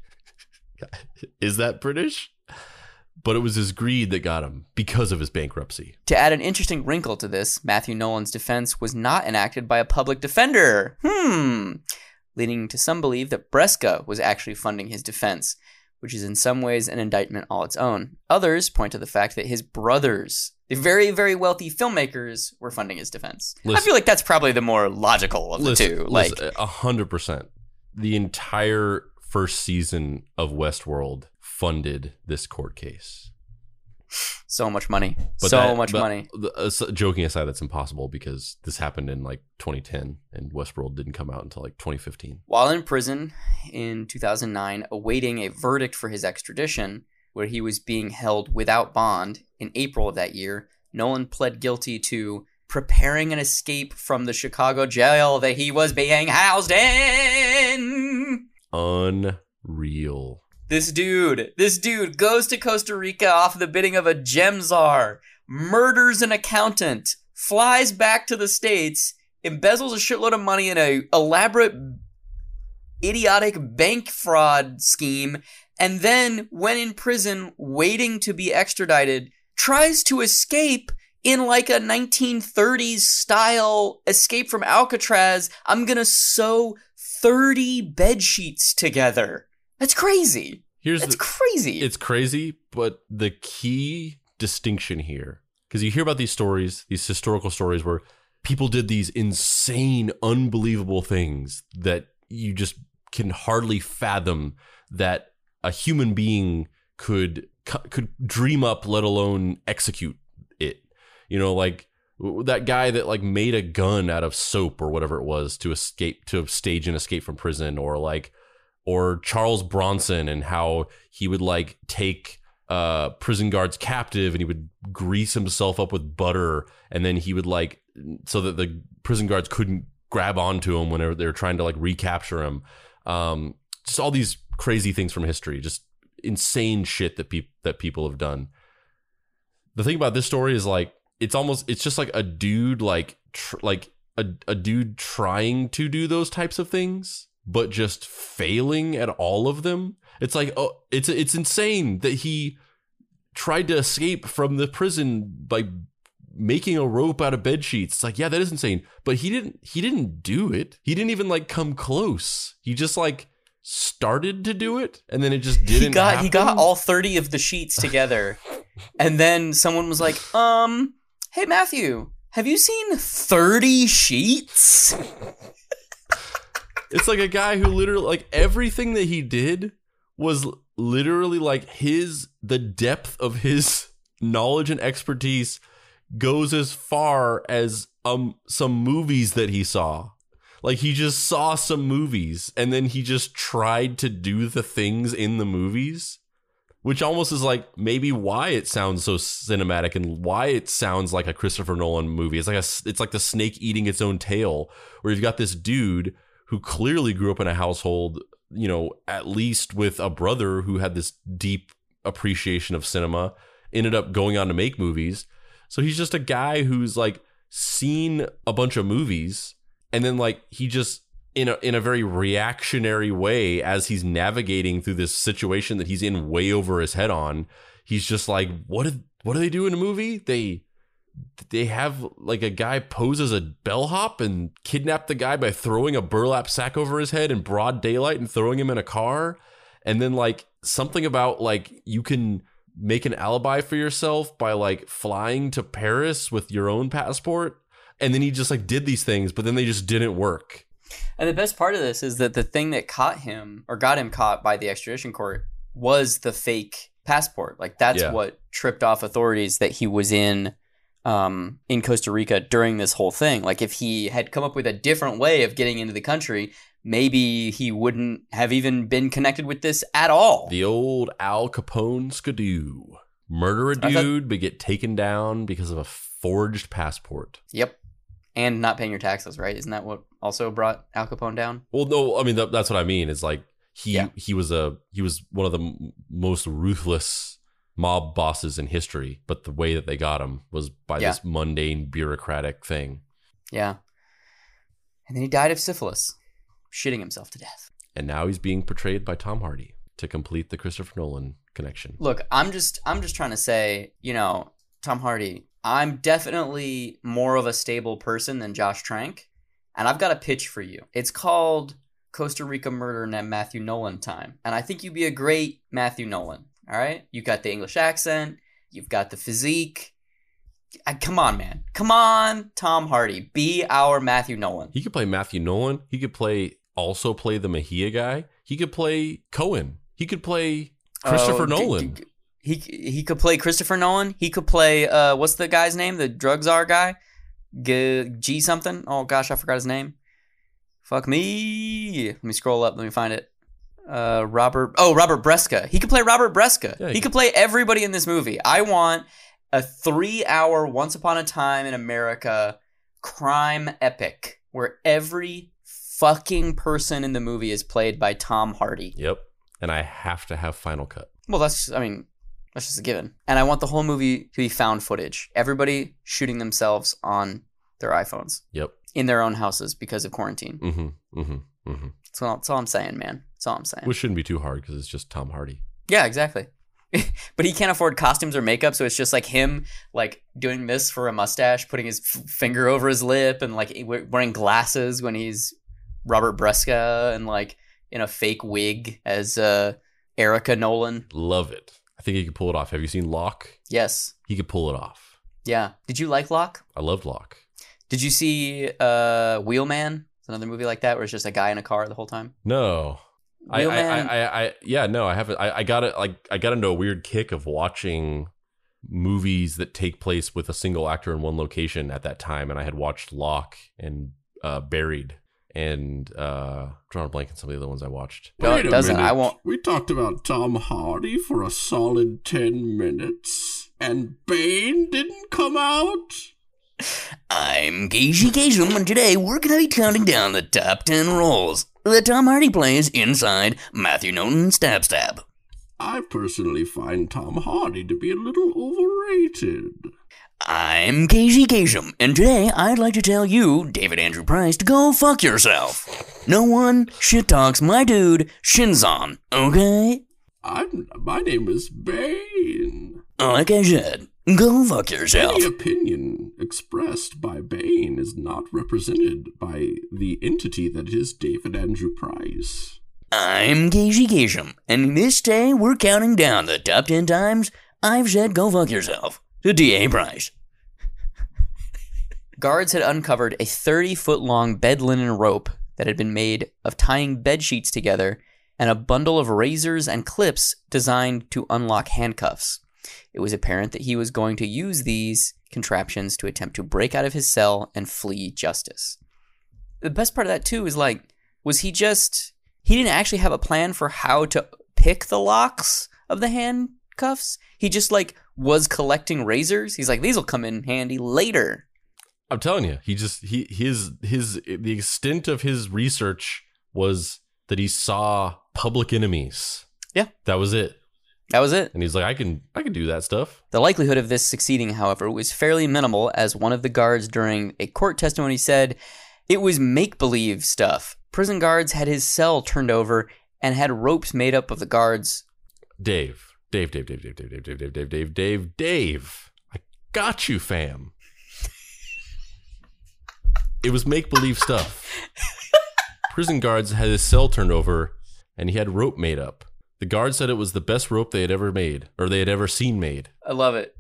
Is that British? But it was his greed that got him because of his bankruptcy. To add an interesting wrinkle to this, Matthew Nolan's defense was not enacted by a public defender. Hmm. Leading to some believe that Bresca was actually funding his defense, which is in some ways an indictment all its own. Others point to the fact that his brothers, the very, very wealthy filmmakers, were funding his defense. Listen, I feel like that's probably the more logical of listen, the two. Like a hundred percent. The entire first season of Westworld funded this court case. So much money. But so that, much but, money. Uh, joking aside, that's impossible because this happened in like twenty ten and Westworld didn't come out until like twenty fifteen. While in prison in two thousand nine, awaiting a verdict for his extradition, where he was being held without bond, in April of that year, Nolan pled guilty to preparing an escape from the Chicago jail that he was being housed in. Unreal. This dude, this dude goes to Costa Rica off the bidding of a gem czar, murders an accountant, flies back to the States, embezzles a shitload of money in a elaborate, idiotic bank fraud scheme, and then, when in prison waiting to be extradited, tries to escape in like a nineteen thirties style escape from Alcatraz. I'm gonna sew thirty bed sheets together. That's crazy. Here's That's the, crazy. It's crazy, but the key distinction here, because you hear about these stories, these historical stories where people did these insane, unbelievable things that you just can hardly fathom that a human being could could dream up, let alone execute it. You know, like that guy that like made a gun out of soap or whatever it was to escape, to stage an escape from prison, or like, or Charles Bronson and how he would like take uh, prison guards captive and he would grease himself up with butter, and then he would like, so that the prison guards couldn't grab onto him whenever they were trying to like recapture him. Um, just all these crazy things from history, just insane shit that people that people have done. The thing about this story is like, it's almost, it's just like a dude, like, tr- like a, a dude trying to do those types of things, but just failing at all of them. It's like, oh, it's, it's insane that he tried to escape from the prison by making a rope out of bed sheets. It's like, yeah, that is insane. But he didn't, he didn't do it. He didn't even like come close. He just like started to do it, and then it just didn't he got, happen. He got all thirty of the sheets together. And then someone was like, um, hey, Matthew, have you seen thirty sheets? It's like a guy who literally, like, everything that he did was literally like his, the depth of his knowledge and expertise goes as far as um some movies that he saw. Like, he just saw some movies and then he just tried to do the things in the movies, which almost is like maybe why it sounds so cinematic and why it sounds like a Christopher Nolan movie. It's like a, it's like the snake eating its own tail, where you've got this dude who clearly grew up in a household, you know, at least with a brother who had this deep appreciation of cinema, ended up going on to make movies. So he's just a guy who's like seen a bunch of movies, and then like he just in a in a very reactionary way, as he's navigating through this situation that he's in way over his head on, he's just like, what did what do they do in a movie? They they have like a guy pose as a bellhop and kidnap the guy by throwing a burlap sack over his head in broad daylight and throwing him in a car. And then like something about like you can make an alibi for yourself by like flying to Paris with your own passport. And then he just like did these things, but then they just didn't work. And the best part of this is that the thing that caught him or got him caught by the extradition court was the fake passport. Like that's Yeah. what tripped off authorities that he was in um, in Costa Rica during this whole thing. Like if he had come up with a different way of getting into the country, maybe he wouldn't have even been connected with this at all. The old Al Capone skidoo. Murder a I thought- dude, but get taken down because of a forged passport. Yep. And not paying your taxes, right? Isn't that what also brought Al Capone down? Well, no, I mean that, that's what I mean. Is like he Yeah. he was a he was one of the m- most ruthless mob bosses in history, but the way that they got him was by Yeah. this mundane bureaucratic thing. Yeah. And then he died of syphilis, shitting himself to death. And now he's being portrayed by Tom Hardy to complete the Christopher Nolan connection. Look, I'm just I'm just trying to say, you know, Tom Hardy, I'm definitely more of a stable person than Josh Trank, and I've got a pitch for you. It's called Costa Rica Murder and Matthew Nolan Time, and I think you'd be a great Matthew Nolan. All right, you've got the English accent, you've got the physique. I, come on, man, come on, Tom Hardy, be our Matthew Nolan. He could play Matthew Nolan. He could play also play the Mejia guy. He could play Cohen. He could play Christopher Oh, g- Nolan. g- He he could play Christopher Nolan. He could play uh what's the guy's name? The drug czar guy, G, G something. Oh gosh, I forgot his name. Fuck me. Let me scroll up. Let me find it. Uh, Robert. Oh, Robert Bresca. He could play Robert Bresca. Yeah, he he could. could play everybody in this movie. I want a three-hour Once Upon a Time in America crime epic where every fucking person in the movie is played by Tom Hardy. Yep. And I have to have Final Cut. Well, that's, I mean, that's just a given. And I want the whole movie to be found footage. Everybody shooting themselves on their iPhones Yep. in their own houses because of quarantine. Mm-hmm. Mm-hmm. Mm-hmm. That's all, that's all I'm saying, man. That's all I'm saying. Which shouldn't be too hard because it's just Tom Hardy. Yeah, exactly. But he can't afford costumes or makeup, so it's just like him, like doing this for a mustache, putting his f- finger over his lip, and like wearing glasses when he's Robert Bresca, and like in a fake wig as uh, Erica Nolan. Love it. I think he could pull it off. Have you seen Locke? Yes. He could pull it off. Yeah. Did you like Locke? I loved Locke. Did you see uh, Wheelman? It's another movie like that where it's just a guy in a car the whole time. No. I, I, Wheelman. I, I, I, yeah, no, I haven't. I, I got it. Like, I got into a weird kick of watching movies that take place with a single actor in one location at that time, and I had watched Locke and uh, Buried, and uh, I'm drawing a blank on some of the other ones I watched. No, Wait it a doesn't. minute. I won't. We talked about Tom Hardy for a solid ten minutes, and Bane didn't come out? I'm Casey Kasem, and today we're going to be counting down the top ten roles that Tom Hardy plays inside Matthew Nolan's Stab Stab. I personally find Tom Hardy to be a little overrated. I'm Casey Kasem, and today I'd like to tell you, David Andrew Price, to go fuck yourself. No one shit talks my dude, Shinzon, okay? I'm, my name is Bane. Like I said, go fuck yourself. Any opinion expressed by Bane is not represented by the entity that is David Andrew Price. I'm Casey Kasem, and this day we're counting down the top ten times I've said go fuck yourself to D A. Price. Guards had uncovered a thirty-foot-long bed linen rope that had been made of tying bed sheets together and a bundle of razors and clips designed to unlock handcuffs. It was apparent that he was going to use these contraptions to attempt to break out of his cell and flee justice. The best part of that, too, is like, was he just... He didn't actually have a plan for how to pick the locks of the handcuffs. He just, like, was collecting razors. He's like, these will come in handy later. I'm telling you, he just he his his the extent of his research was that he saw Public Enemies. Yeah. That was it. That was it. And he's like, I can I can do that stuff. The likelihood of this succeeding, however, was fairly minimal, as one of the guards during a court testimony said it was make-believe stuff. Prison guards had his cell turned over and had ropes made up of the guards. Dave, Dave, Dave, Dave, Dave, Dave, Dave, Dave, Dave, Dave, Dave, Dave. I got you, fam. It was make-believe stuff. Prison guards had his cell turned over, and he had rope made up. The guard said it was the best rope they had ever made, or they had ever seen made. I love it.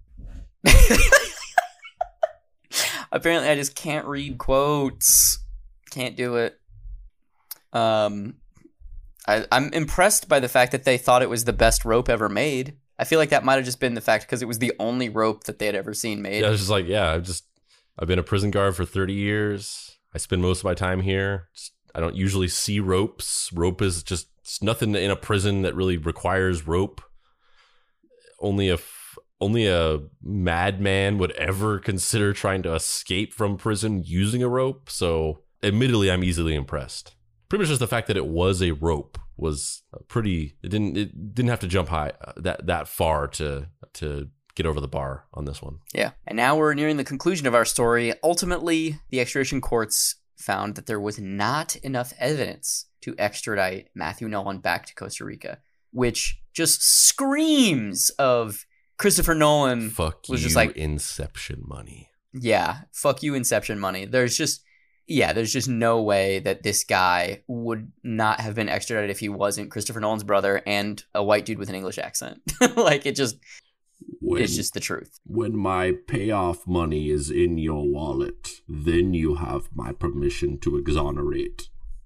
Apparently, I just can't read quotes. Can't do it. Um, I, I'm impressed by the fact that they thought it was the best rope ever made. I feel like that might have just been the fact because it was the only rope that they had ever seen made. Yeah, I was just like, yeah, I've just, I've been a prison guard for thirty years. I spend most of my time here. Just, I don't usually see ropes. Rope is just it's nothing in a prison that really requires rope. Only a, only a madman would ever consider trying to escape from prison using a rope. So admittedly, I'm easily impressed. Pretty much just the fact that it was a rope was pretty. It didn't. It didn't have to jump high uh, that that far to to get over the bar on this one. Yeah. And now we're nearing the conclusion of our story. Ultimately, the extradition courts found that there was not enough evidence to extradite Matthew Nolan back to Costa Rica, which just screams of Christopher Nolan. Fuck was you, just like Inception money. Yeah, fuck you, Inception money. There's just. Yeah, there's just no way that this guy would not have been extradited if he wasn't Christopher Nolan's brother and a white dude with an English accent. Like, it just, When, it's just the truth. when my payoff money is in your wallet, then you have my permission to exonerate.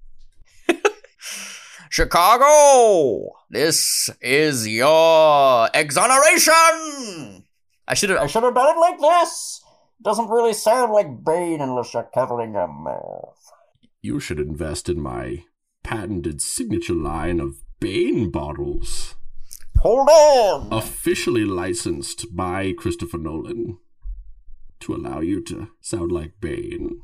Chicago, this is your exoneration. I should have, I should have done it like this. Doesn't really sound like Bane unless you're covering your mouth. You should invest in my patented signature line of Bane bottles. Hold on. Officially licensed by Christopher Nolan to allow you to sound like Bane.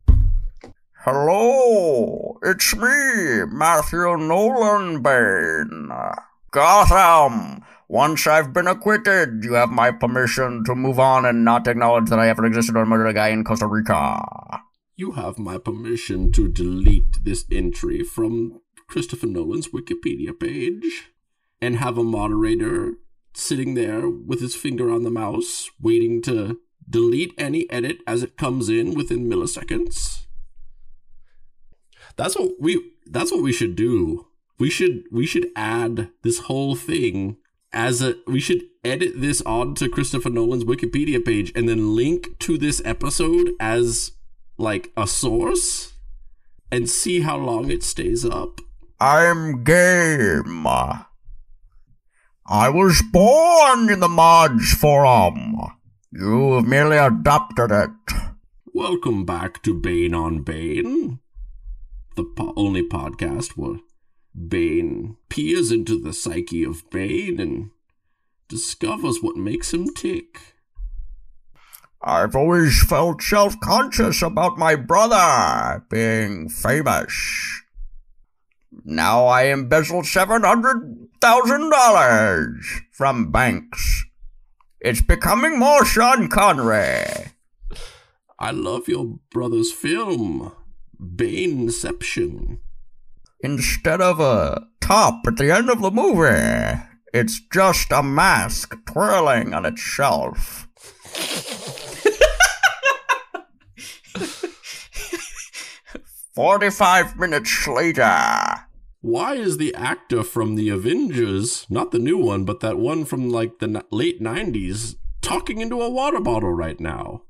Hello, it's me, Matthew Nolan Bane. Gotham. Once I've been acquitted, you have my permission to move on and not acknowledge that I ever existed or murdered a guy in Costa Rica. You have my permission to delete this entry from Christopher Nolan's Wikipedia page and have a moderator sitting there with his finger on the mouse waiting to delete any edit as it comes in within milliseconds. That's what we that's what we should do. We should we should add this whole thing as a we should edit this onto Christopher Nolan's Wikipedia page and then link to this episode as like a source and see how long it stays up. I'm game. I was born in the Mods Forum. You have merely adopted it. Welcome back to Bane on Bane, the po- only podcast where Bane peers into the psyche of Bane and discovers what makes him tick. I've always felt self-conscious about my brother being famous. Now I embezzled seven hundred thousand dollars from banks. It's becoming more Sean Connery. I love your brother's film, Baneception. Instead of a top at the end of the movie, it's just a mask twirling on itself. Forty-five minutes later. Why is the actor from the Avengers, not the new one, but that one from like the n- late nineties, talking into a water bottle right now?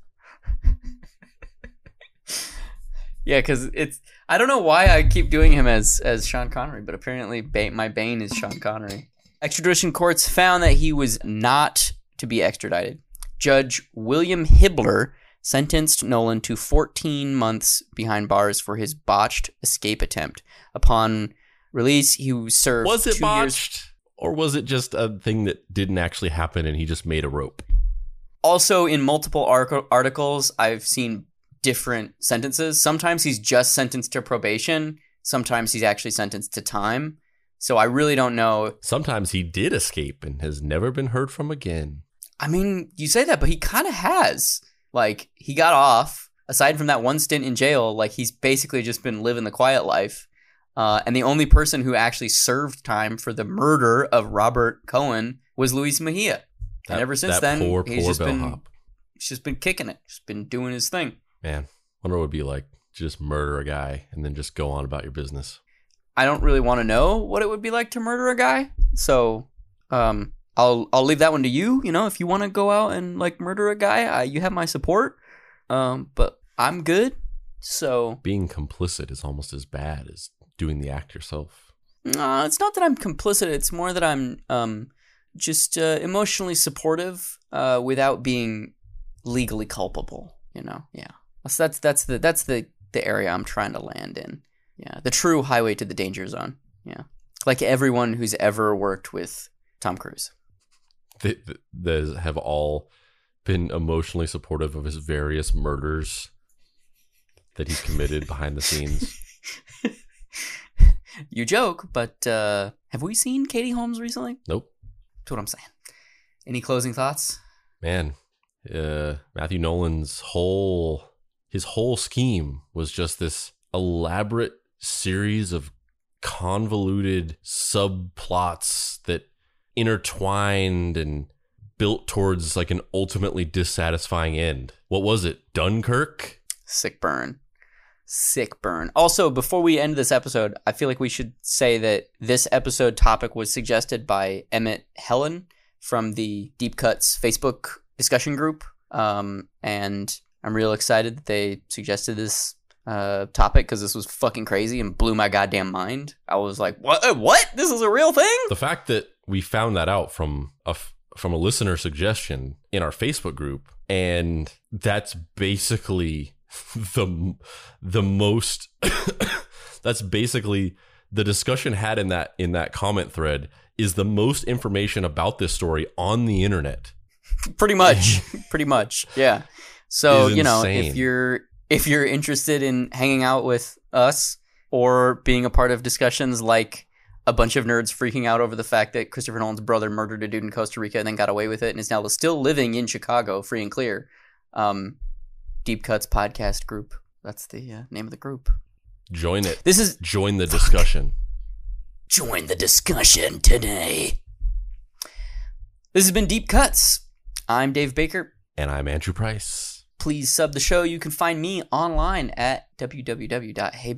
Yeah, because it's... I don't know why I keep doing him as, as Sean Connery, but apparently Bane, my Bane is Sean Connery. Extradition courts found that he was not to be extradited. Judge William Hibbler sentenced Nolan to fourteen months behind bars for his botched escape attempt. Upon release, he served Was it two botched? years. Or was it just a thing that didn't actually happen and he just made a rope? Also, in multiple ar- articles, I've seen different sentences. Sometimes he's just sentenced to probation. Sometimes he's actually sentenced to time. So I really don't know. Sometimes he did escape and has never been heard from again. I mean, you say that, but he kind of has. Like, he got off. Aside from that one stint in jail, like, he's basically just been living the quiet life. Uh, and the only person who actually served time for the murder of Robert Cohen was Luis Mejia. That, and ever since that then, poor, he's poor just been bellhop. he's just been kicking it. Just been doing his thing. Man, wonder what it would be like to just murder a guy and then just go on about your business. I don't really want to know what it would be like to murder a guy, so um, I'll I'll leave that one to you. You know, if you want to go out and like murder a guy, I, you have my support. Um, but I'm good. So being complicit is almost as bad as doing the act yourself. Uh, it's not that I'm complicit. It's more that I'm um, just uh, emotionally supportive uh, without being legally culpable. You know, yeah. That's that's that's the that's the, the area I'm trying to land in. Yeah, the true highway to the danger zone. Yeah, like everyone who's ever worked with Tom Cruise. They, they have all been emotionally supportive of his various murders that he's committed behind the scenes. You joke, but uh, have we seen Katie Holmes recently? Nope. That's what I'm saying. Any closing thoughts? Man, uh, Matthew Nolan's whole his whole scheme was just this elaborate series of convoluted subplots that intertwined and built towards like an ultimately dissatisfying end. What was it? Dunkirk? Sick burn. Sick burn. Also, before we end this episode, I feel like we should say that this episode topic was suggested by Emmett Helen from the Deep Cuts Facebook discussion group. Um, and I'm real excited that they suggested this uh, topic because this was fucking crazy and blew my goddamn mind. I was like, what? What? This is a real thing? The fact that we found that out from a, from a listener suggestion in our Facebook group, and that's basically the the most that's basically the discussion had in that in that comment thread is the most information about this story on the internet. Pretty much. Pretty much. Yeah. So, you know, insane. if you're if you're interested in hanging out with us or being a part of discussions like a bunch of nerds freaking out over the fact that Christopher Nolan's brother murdered a dude in Costa Rica and then got away with it and is now still living in Chicago, free and clear. Um, Deep Cuts podcast group. That's the uh, name of the group. Join it. This is join the discussion. Join the discussion today. This has been Deep Cuts. I'm Dave Baker. And I'm Andrew Price. Please sub the show. You can find me online at w w w dot hey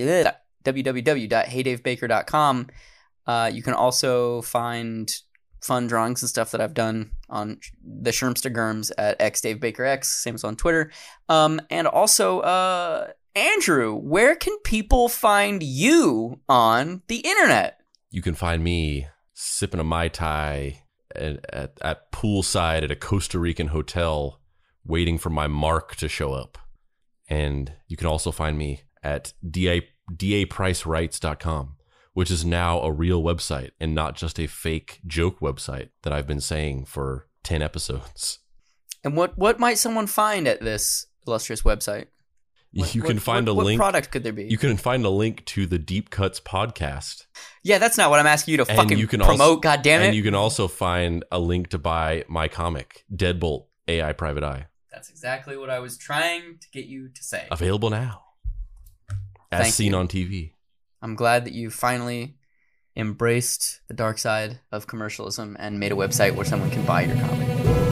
dave baker dot com. Uh, you can also find fun drawings and stuff that I've done on the Shermstagerms at xdavebakerx, same as on Twitter. Um, and also, uh, Andrew, where can people find you on the internet? You can find me sipping a Mai Tai at, at, at poolside at a Costa Rican hotel waiting for my mark to show up. And you can also find me at d a price writes dot com, which is now a real website and not just a fake joke website that I've been saying for ten episodes. And what, what might someone find at this illustrious website? What, you can what, find what, a what link. What product could there be? You can find a link to the Deep Cuts podcast. Yeah, that's not what I'm asking you to And fucking you can promote, also, goddammit. And you can also find a link to buy my comic, Deadbolt, A I Private Eye. That's exactly what I was trying to get you to say. Available now. As Thank seen you. on T V. I'm glad that you finally embraced the dark side of commercialism and made a website where someone can buy your comic.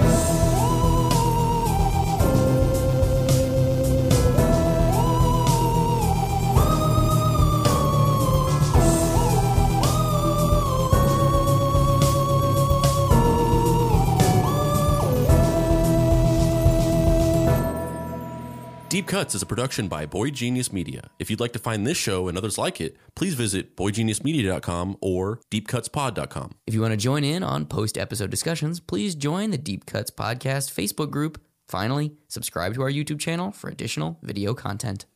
Deep Cuts is a production by Boy Genius Media. If you'd like to find this show and others like it, please visit boy genius media dot com or deep cuts pod dot com. If you want to join in on post-episode discussions, please join the Deep Cuts Podcast Facebook group. Finally, subscribe to our YouTube channel for additional video content.